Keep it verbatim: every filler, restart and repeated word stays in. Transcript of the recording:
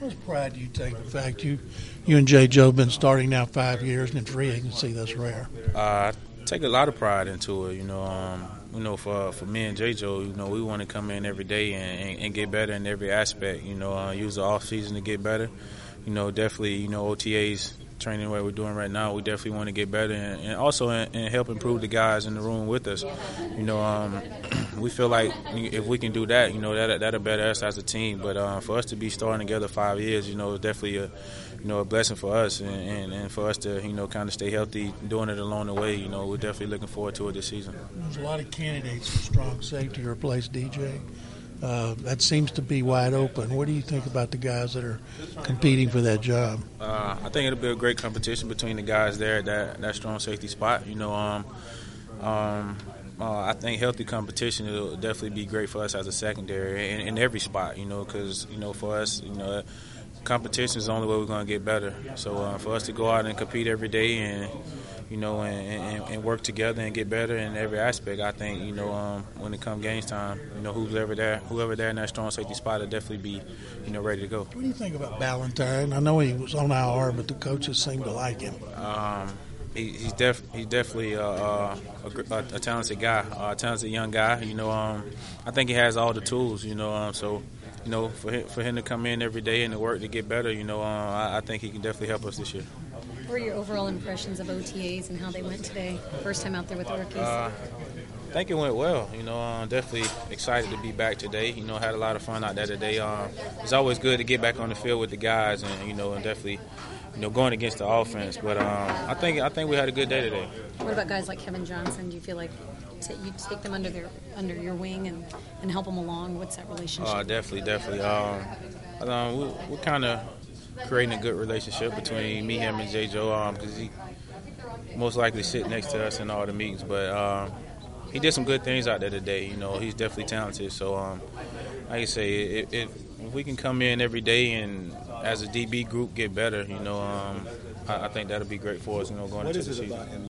How much pride do you take in the fact you, you and Jay Joe have been starting now five years, and in free agency that's rare? Uh, I take a lot of pride into it. You know, um, you know, for for me and Jay Joe, you know, we want to come in every day and, and, and get better in every aspect. You know, uh, use the off season to get better. You know, definitely, you know, O T As training what we're doing right now, we definitely want to get better and, and also and, and help improve the guys in the room with us. You know, um, we feel like if we can do that, you know, that that'll better us as a team. But uh, for us to be starting together five years, you know, it's definitely a you know a blessing for us and, and, and for us to you know kind of stay healthy, doing it along the way. You know, we're definitely looking forward to it this season. There's a lot of candidates for strong safety to replace D J. Uh, that seems to be wide open. What do you think about the guys that are competing for that job? Uh, I think it'll be a great competition between the guys there at that, that strong safety spot. You know, um, um, uh, I think healthy competition will definitely be great for us as a secondary in, in every spot. You know, because you know for us, you know, competition is the only way we're going to get better. So uh, for us to go out and compete every day and you know, and, and, and work together and get better in every aspect. I think, you know, um, when it comes games time, you know, whoever there, whoever there in that strong safety spot will definitely be, you know, ready to go. What do you think about Ballantyne? I know he was on I R, but the coaches seem to like him. Um, he, he's, def, he's definitely uh, uh, a, a, a talented guy, a talented young guy. You know, um, I think he has all the tools, you know, um, so, you know, for him, for him to come in every day and to work to get better, you know, uh, I, I think he can definitely help us this year. What were your overall impressions of O T As and how they went today? First time out there with the rookies. Uh, I think it went well. You know, I'm definitely excited to be back today. You know, had a lot of fun out there today. Um, it's always good to get back on the field with the guys, and you know, and definitely, you know, going against the offense. But um, I think I think we had a good day today. What about guys like Kevin Johnson? Do you feel like t- you take them under their under your wing and, and help them along? What's that relationship? Uh, definitely, definitely. Um, um, we, we're kind of creating a good relationship between me, him, and Jay Joe, because um, he most likely sit next to us in all the meetings. But um, he did some good things out there today. You know, he's definitely talented. So, um, like I say, if, if we can come in every day and as a D B group get better, you know, um, I, I think that'll be great for us. You know, going what into the season. season. What is it about him